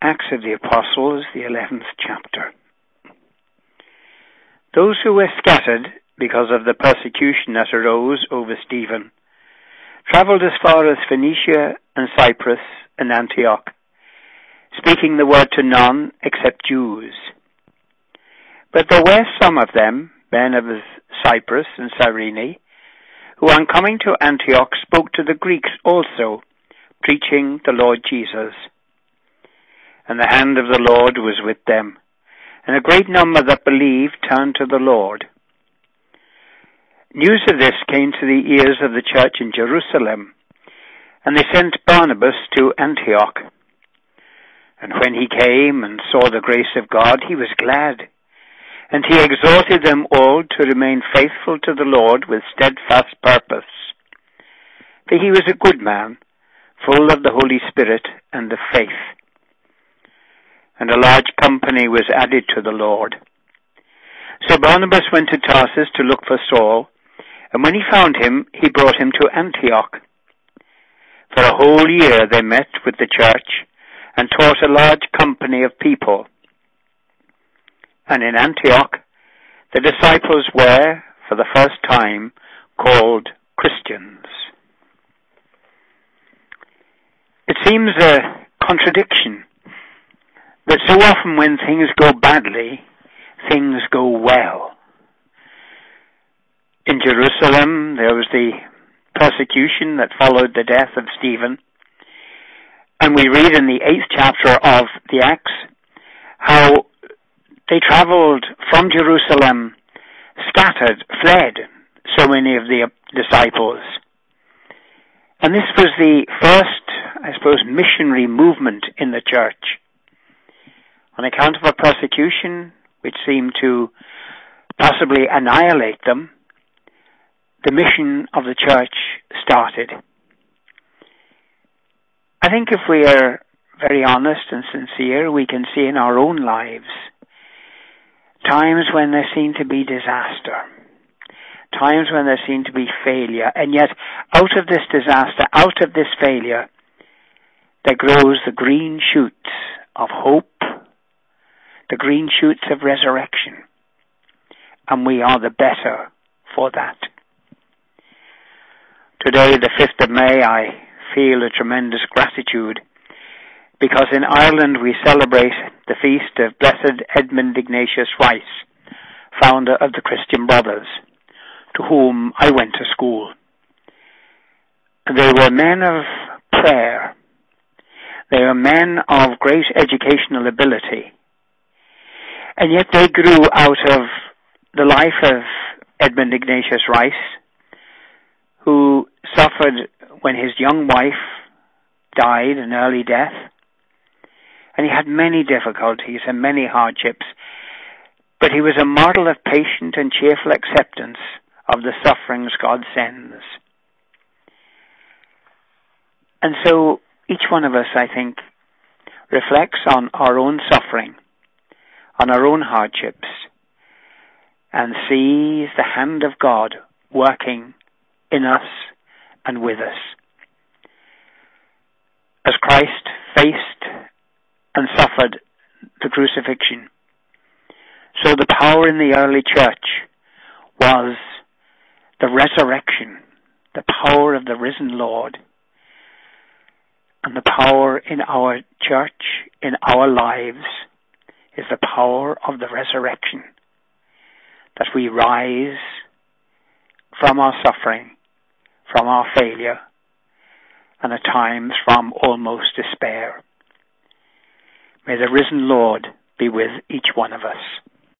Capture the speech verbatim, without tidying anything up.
Acts of the Apostles, the eleventh chapter. Those who were scattered because of the persecution that arose over Stephen traveled as far as Phoenicia and Cyprus and Antioch, speaking the word to none except Jews. But there were some of them, men of Cyprus and Cyrene, who on coming to Antioch spoke to the Greeks also, preaching the Lord Jesus. And the hand of the Lord was with them, and a great number that believed turned to the Lord. News of this came to the ears of the church in Jerusalem, and they sent Barnabas to Antioch. And when he came and saw the grace of God, he was glad, and he exhorted them all to remain faithful to the Lord with steadfast purpose. For he was a good man, full of the Holy Spirit and of faith. And a large company was added to the Lord. So Barnabas went to Tarsus to look for Saul, and when he found him, he brought him to Antioch. For a whole year they met with the church and taught a large company of people. And in Antioch, the disciples were, for the first time, called Christians. It seems a contradiction that so often when things go badly, things go well. In Jerusalem, there was the persecution that followed the death of Stephen. And we read in the eighth chapter of the Acts how they traveled from Jerusalem, scattered, fled, so many of the disciples. And this was the first, I suppose, missionary movement in the church. On account of a persecution which seemed to possibly annihilate them, the mission of the church started. I think if we are very honest and sincere, we can see in our own lives times when there seemed to be disaster, times when there seemed to be failure, and yet out of this disaster, out of this failure, there grows the green shoots of hope, the green shoots of resurrection, and we are the better for that. Today, the fifth of May, I feel a tremendous gratitude because in Ireland we celebrate the feast of Blessed Edmund Ignatius Rice, founder of the Christian Brothers, to whom I went to school. They were men of prayer. They were men of great educational ability. And yet they grew out of the life of Edmund Ignatius Rice, who suffered when his young wife died an early death. And he had many difficulties and many hardships, but he was a model of patient and cheerful acceptance of the sufferings God sends. And so each one of us, I think, reflects on our own suffering, on our own hardships, and sees the hand of God working in us and with us. As Christ faced and suffered the crucifixion, so the power in the early church was the resurrection, the power of the risen Lord. And the power in our church, in our lives, is the power of the resurrection. That we rise from our suffering, from our failure, and at times from almost despair. May the risen Lord be with each one of us.